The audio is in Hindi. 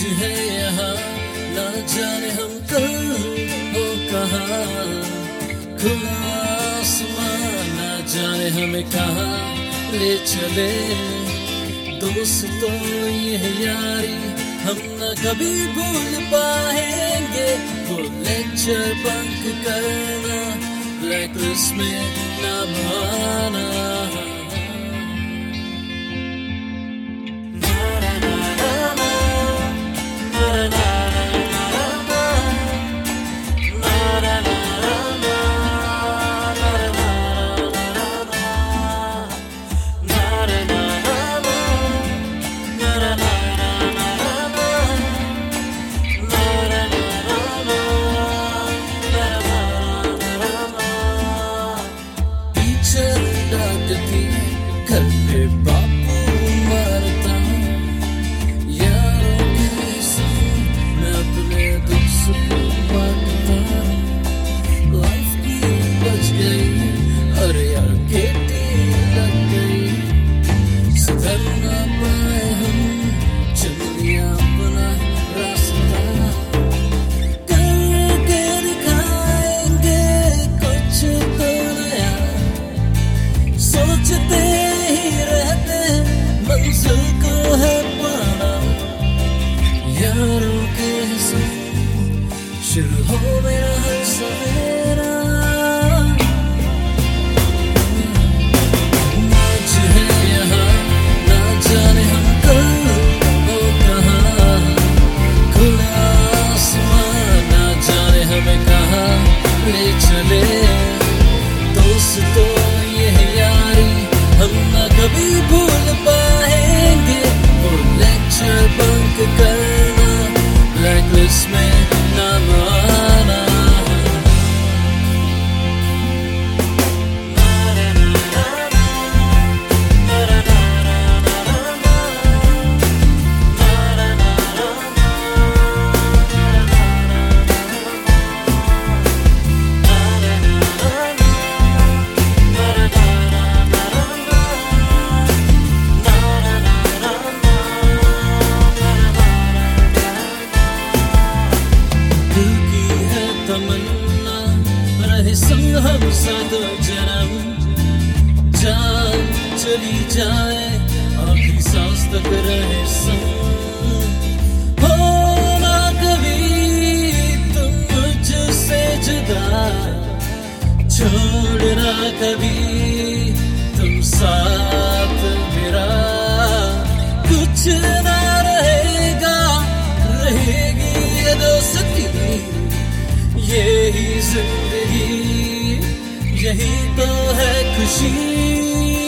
है यहाँ, ना जाने हम कल हो कहाँ। खुला आसमां ना जाने हमें कहाँ ले चले। दोस्तों ये यारी हम न कभी भूल पाएंगे। वो लेक्चर बंक करना, ब्लैकलिस्ट में नाम आना। घर पे बापू मरता, यारों के संग मैं अपने दुख सुख बांटता। लाइफ की बच गई और यार खेती लग गई। सुधर ना पाए हम, चुन लिया अपना रास्ता। करके दिखाएंगे कुछ तो नया, सोचते मंजिल को है पाना। यारों के संग शुरू हो मेरा हर सवेरा। आज है यहाँ, ना जाने हम कल हो कहाँ। खुला आसमां ना जाने हमें कहाँ ले चले। दोस्तों ये यारी हम न कभी भूल पाएंगे। वो लेक्चर बंक करना, ब्लैकलिस्ट में नाम आना। हम सादो जन्म, जान चली जाए आखिरी सांस तक रहे संग। हो ना कभी तुम मुझसे जुदा, छोड़ना कभी तुम साथ मेरा। कुछ ना रहेगा, रहेगी ये दोस्ती, यही जिंदगी, यही तो है खुशी।